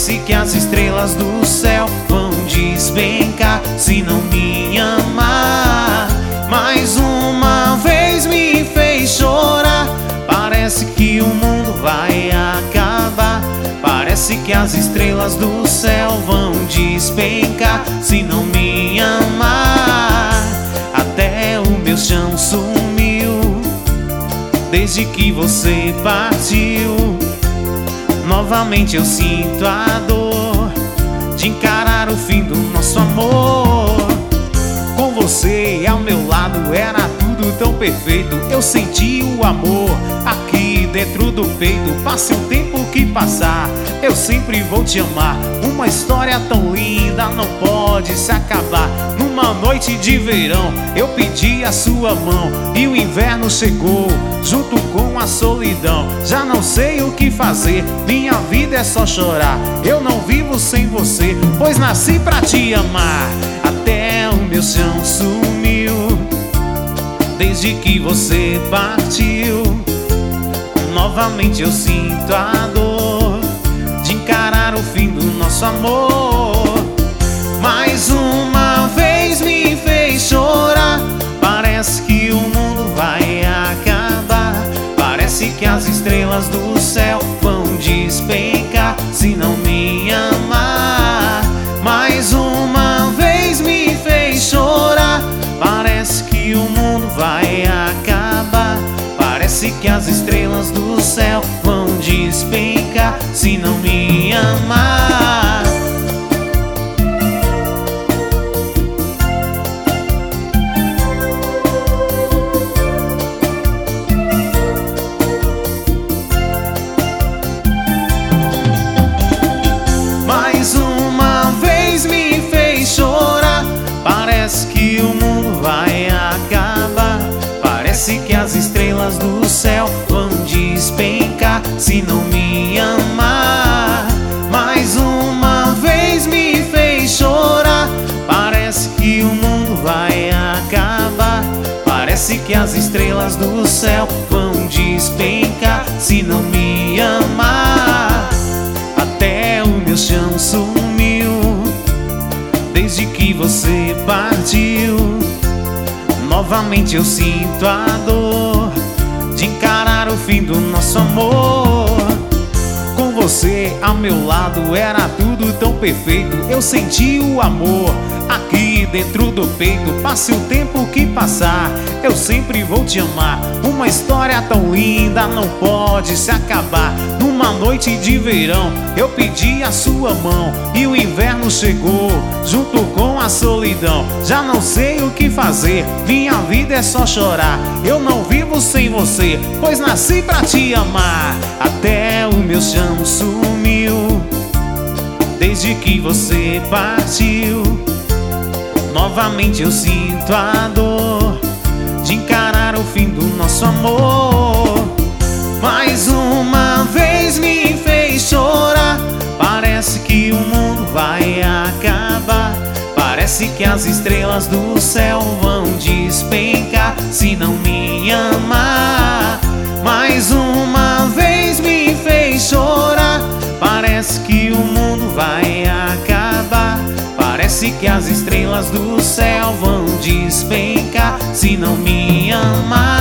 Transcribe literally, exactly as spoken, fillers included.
Parece que as estrelas do céu vão despencar se não me amar. Mais uma vez me fez chorar. Parece que o mundo vai acabar. Parece que as estrelas do céu vão despencar se não me amar. Até o meu chão sumiu desde que você partiu. Novamente eu sinto a dor de encarar o fim do nosso amor. Com você ao meu lado era tudo tão perfeito. Eu senti o amor aqui dentro do peito. Passe o tempo que passar, eu sempre vou te amar. Uma história tão linda não pode se acabar. Numa noite de verão eu pedi a sua mão e o inverno chegou junto com a solidão. Já não sei o que fazer, minha vida é só chorar. Eu não vivo sem você, pois nasci pra te amar. Até o meu chão sumiu desde que você partiu. Novamente eu sinto a dor de encarar o fim do nosso amor. Mais uma vez me fez chorar. Parece que o mundo vai acabar. Parece que as estrelas do céu vão despencar se não me amar. Mais uma vez me fez chorar. Parece que o mundo vai acabar. Parece que as estrelas do céu vão despencar se não me amar. Mais uma vez me fez chorar. Parece que o mundo vai acabar. Parece que as estrelas do céu vão despencar se não me amar. Mais uma vez me fez chorar. Parece que o mundo vai acabar. Parece que as estrelas do céu vão despencar se não me amar. Até o meu chão sumiu desde que você partiu. Novamente eu sinto a dor de encarar o fim do nosso amor. Com você ao meu lado era tudo tão perfeito. Eu senti o amor aqui dentro do peito. Passe o tempo que passar, eu sempre vou te amar. Uma história tão linda não pode se acabar. Numa noite de verão eu pedi a sua mão e o inverno chegou junto com a solidão. Já não sei o que fazer, minha vida é só chorar. Eu não vivo sem você, pois nasci pra te amar. Até o meu chão sumiu desde que você partiu. Novamente eu sinto a dor de encarar o fim do nosso amor. Mais uma vez me fez chorar. Parece que o mundo vai acabar. Parece que as estrelas do céu vão despencar se não me amar. Mais uma vez me fez chorar. Parece que o mundo vai acabar. Parece que as estrelas do céu vão despencar se não me amar.